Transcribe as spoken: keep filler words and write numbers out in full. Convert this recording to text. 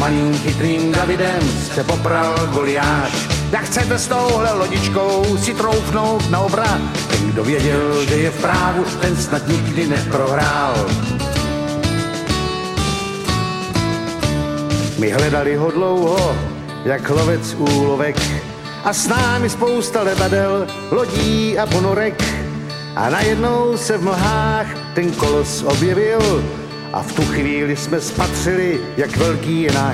malým chytrým Davidem se popral Goliáš. Jak chcete s touhle lodičkou si troufnout na obrat? Ten, kdo věděl, že je v právu, ten snad nikdy neprohrál. My hledali ho dlouho, jak lovec úlovek, a s námi spousta letadel, lodí a ponorek. A najednou se v mlhách ten kolos objevil a v tu chvíli jsme spatřili, jak velký je náš